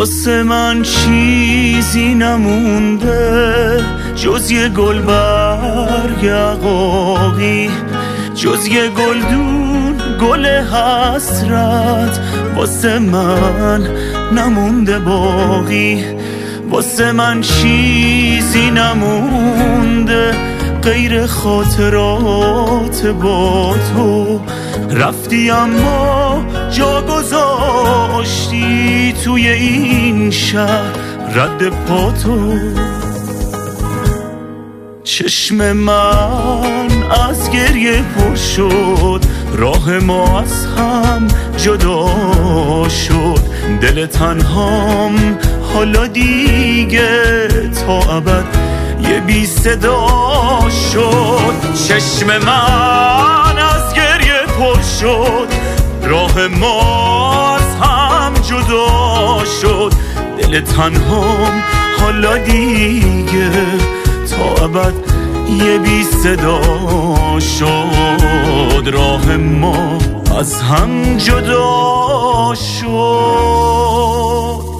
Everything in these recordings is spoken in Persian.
واسه من چیزی نمونده جز یه گل برگ عقاقی، جز یه گلدون گل حسرت. واسه من نمونده باقی، واسه من چیزی نمونده غیر خاطرات با تو. رفتی اما جا گذاشتی توی این شهر رد پاتو. چشم من از گریه پر شد، راه ما از هم جدا شد. دل تنهام حالا دیگه تا ابد یه بی صدا شد. چشم من از گریه پر شد، راه ما از هم جدا شد. دل تنهام حالا دیگه تا ابد یه بی صدا شد. راه ما از هم جدا شد.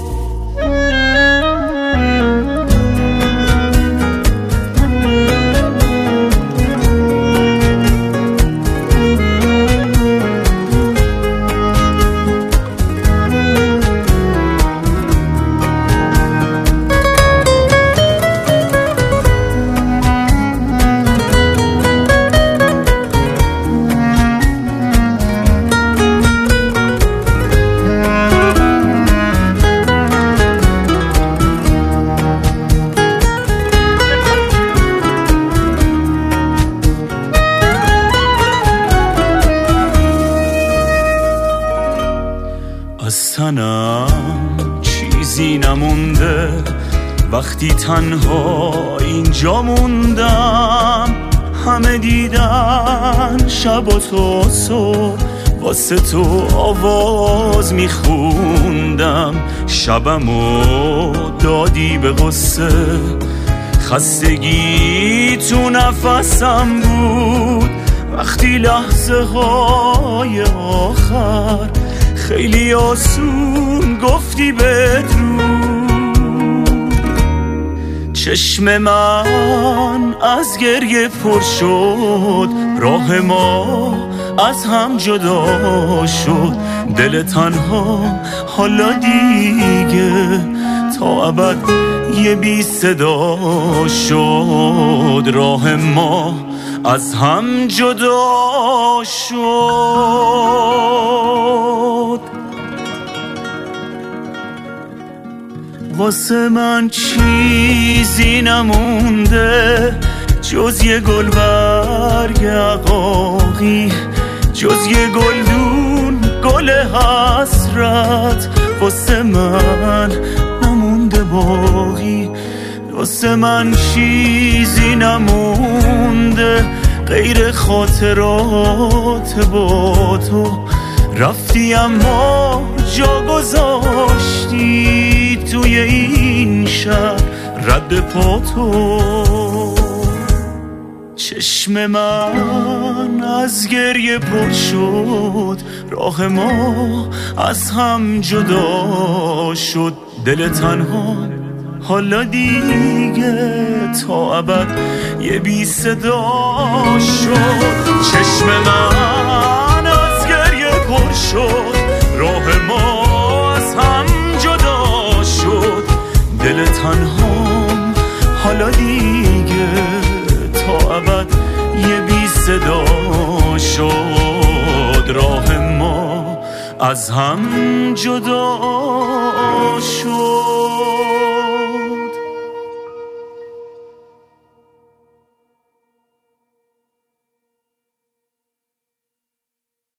از تنم چیزی نمونده وقتی تنها اینجا موندم. همه دیدن شب و تا صبح واسه تو آواز میخوندم. شبمو دادی به غصه، خستگی تو نفسم بود. وقتی لحظه های آخر خیلی آسون گفتی بدرود. چشم من از گریه پر شد، راه ما از هم جدا شد. دل تنها حالا دیگه تا ابد یه بی صدا شد. راه ما از هم جدا شد. واسه من چیزی نمونده جز یه گل برگ عقاقی، جز یه گلدون گل حسرت. واسه من نمونده باقی، واسه من چیزی نمونده غیر خاطرات با تو. رفتی اما جا گذاشتی توی این شهر رد پاتو. چشم من از گریه پر شد، راه ما از هم جدا شد. دل تنها حالا دیگه تا ابد یه بی صدا شد. چشم من از گریه پر شد، راه ما از هم جدا شد. دل تنهام حالا دیگه تا ابد یه بی صدا شد. راه ما از هم جدا شد.